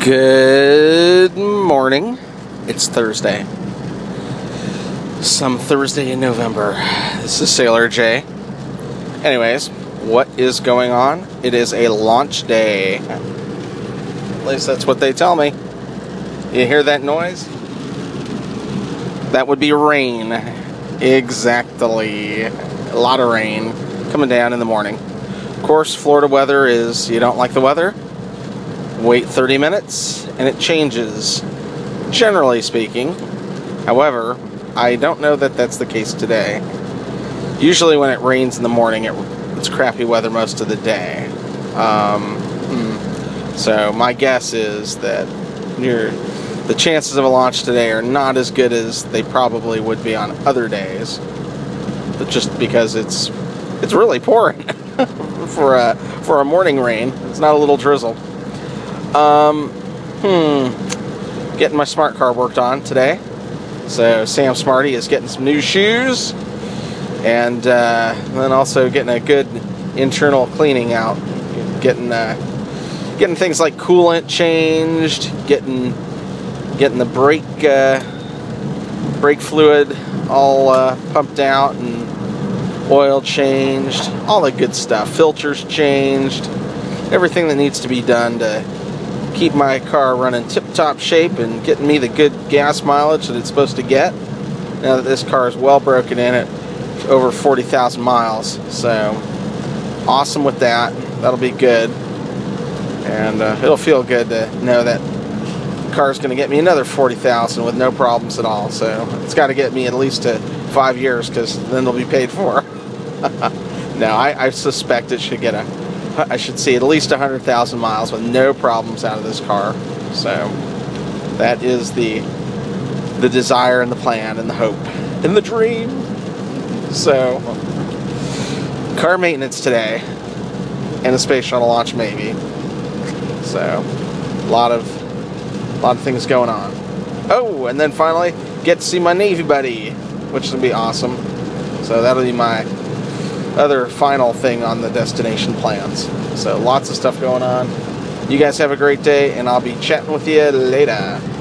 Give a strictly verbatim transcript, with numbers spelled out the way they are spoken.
Good morning. It's Thursday. Some Thursday in November. This is Sailor J. Anyways, what is going on? It is a launch day. At least that's what they tell me. You hear that noise? That would be rain. Exactly. A lot of rain coming down in the morning. Of course, Florida weather is, you don't like the weather? Wait thirty minutes and it changes, generally speaking. However, I don't know that that's the case today. Usually when it rains in the morning, it, it's crappy weather most of the day. Um, so my guess is that your, the chances of a launch today are not as good as they probably would be on other days. But just because it's it's really pouring for a for a morning rain. It's not a little drizzle. Um, hmm, getting my smart car worked on today. So Sam Smarty is getting some new shoes, and uh, then also getting a good internal cleaning out, getting uh, getting things like coolant changed, getting getting the brake uh, brake fluid all uh, pumped out and oil changed, all the good stuff, filters changed, everything that needs to be done to keep my car running tip-top shape and getting me the good gas mileage that it's supposed to get. Now that this car is well broken in at over forty thousand miles, so awesome with that. That'll be good, and uh, it'll feel good to know that the car is going to get me another forty thousand with no problems at all. So it's got to get me at least to five years, because then they'll be paid for. No, I, I suspect it should get a I should see at least one hundred thousand miles with no problems out of this car. So that is the the desire and the plan and the hope and the dream. So car maintenance today and a space shuttle launch maybe. So a lot of a lot of things going on. Oh, and then finally get to see my Navy buddy, which will be awesome. So that'll be my other final thing on the destination plans. So lots of stuff going on. You guys have a great day, and I'll be chatting with you later.